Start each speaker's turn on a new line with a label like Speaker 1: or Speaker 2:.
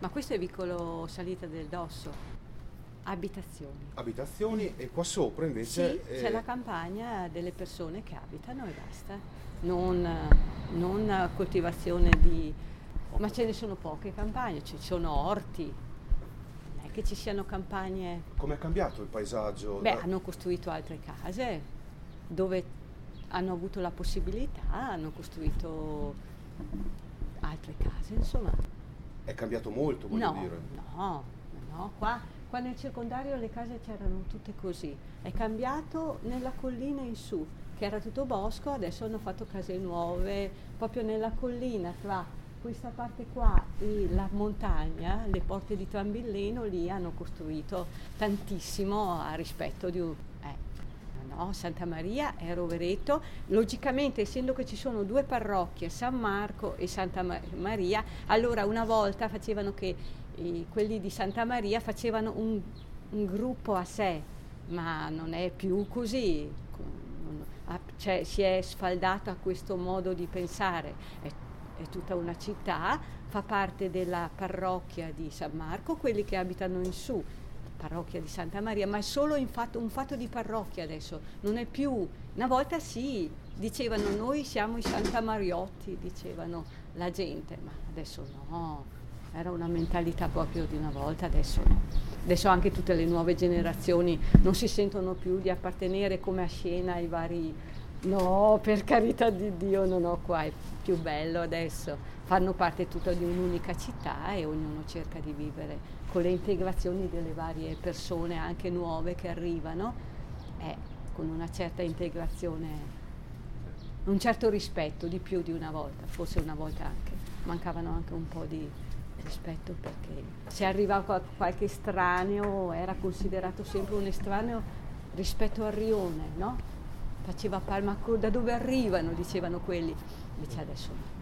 Speaker 1: Ma questo è Vicolo Salita del Dosso, abitazioni.
Speaker 2: Abitazioni e qua sopra invece...
Speaker 1: Sì, c'è la campagna delle persone che abitano e basta, non coltivazione di... Ma ce ne sono poche campagne, ci sono orti, non è che ci siano campagne...
Speaker 2: Come è cambiato il paesaggio?
Speaker 1: Beh, hanno costruito altre case dove hanno avuto la possibilità, hanno costruito altre case, insomma.
Speaker 2: È cambiato molto, voglio dire.
Speaker 1: No, qua nel circondario le case c'erano tutte così. È cambiato nella collina in su, che era tutto bosco, adesso hanno fatto case nuove, proprio nella collina tra questa parte qua e la montagna, le porte di Trambilleno, lì hanno costruito tantissimo a rispetto di un... No, Santa Maria e Rovereto, logicamente essendo che ci sono due parrocchie, San Marco e Santa Maria, allora una volta facevano che quelli di Santa Maria facevano un gruppo a sé, ma non è più così, cioè, si è sfaldato a questo modo di pensare, è tutta una città, fa parte della parrocchia di San Marco, quelli che abitano in su, parrocchia di Santa Maria, ma è solo un fatto di parrocchia adesso, non è più, una volta sì, dicevano noi siamo i Santa Mariotti, dicevano la gente, ma adesso no, era una mentalità proprio di una volta, adesso no. Adesso anche tutte le nuove generazioni non si sentono più di appartenere come a Siena ai vari, no, per carità di Dio, no, qua è più bello adesso, fanno parte tutta di un'unica città e ognuno cerca di vivere con le integrazioni delle varie persone anche nuove che arrivano, con una certa integrazione, un certo rispetto di più di una volta, forse una volta anche mancavano anche un po' di rispetto perché se arrivava qualche estraneo era considerato sempre un estraneo rispetto al rione, no? Faceva palma da dove arrivano, dicevano quelli, invece adesso no.